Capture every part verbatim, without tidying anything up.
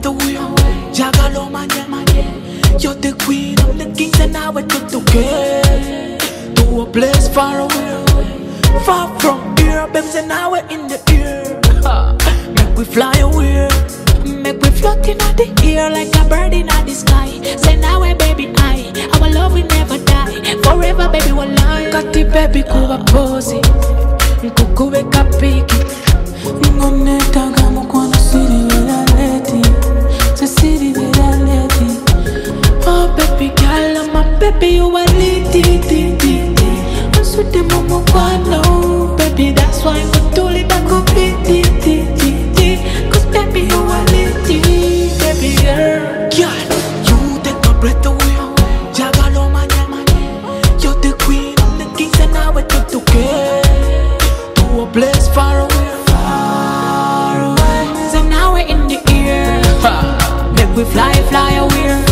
breath away. Jagalo manya, you're the queen of the kings, and now we're together to a place far away, far from here, babes, and now we're in the air. Make we fly away, make we float in the air like a bird in the sky. Say now, we're baby, I, our love will never die, forever, baby, we'll lie. Kati baby, kuwa posi, kukuwe kapiki, ngoneta gamu kwa na siri wela leti, sa siri wela leti. Oh baby girl, I'm a baby, you are lit, lit, lit, lit. I'm sweet, mama, no, baby, that's why I'm too lit, I go lit, lit, lit, lit. Cause baby, you are lit, lit, baby girl. Girl, you take my breath away. Jagalo manya, you're the queen of the kings, and now we're together to a place far away, far away. So now we're in the air, make we fly, fly away.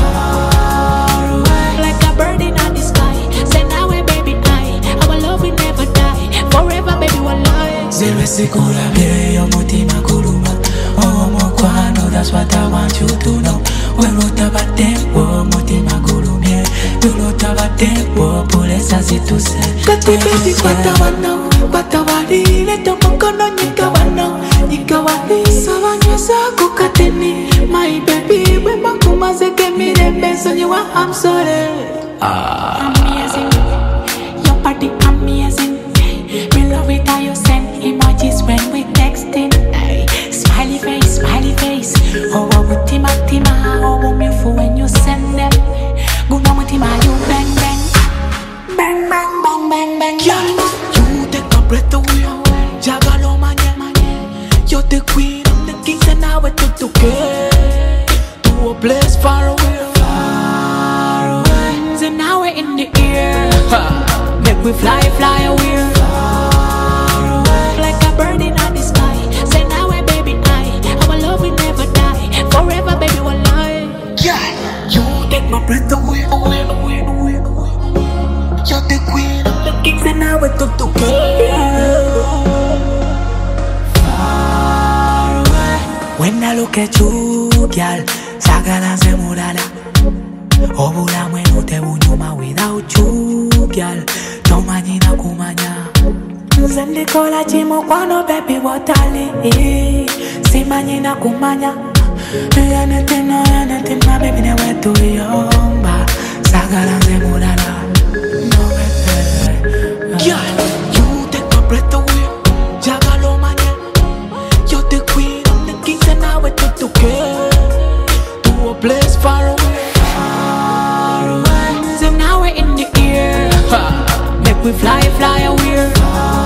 Zero sikura bere yo mutima kuruma. Oh mokwano, that's what I want you to know. We wrote about tempo, mutima kurumye. You wrote about tempo, pulesa situse. Kati baby kwata wana, kwata wali. Leto mkono nika wana, nika wali. Savanya saku kateni, my baby. We makuma zeke mire beso nyewa, I'm sorry. Ah. Amazing, your party amazing. We love it how you send emojis when we texting. Ay, smiley face, smiley face. Oh, oh, tima, tima. Oh, oh, beautiful when you send them. Guna mutima, you bang, bang. Bang, bang, bang, bang, bang. Yeah, you take my breath away. Jagalo manya, you're the queen of the kings, and now we're together to a place far away, far away. So now we're in the air, make we fly, fly away. My breath away, away, away, away, away. You're the queen of the kings, and now we're together far away. When I look at you, girl, sagala se murala. Obula mwenu te unyuma without you, girl. Tomanyina kumanya. Zende kola chimo kwano baby watali. Simanyina kumanya. Anything, no, anything, my baby, they went to yomba. Sagala se murala. No, baby. Girl, you take my breath away. Jagalo manya, you're the queen of the kings, and now we're together to a place far away, far away. So now we're in the air, make we fly, fly away.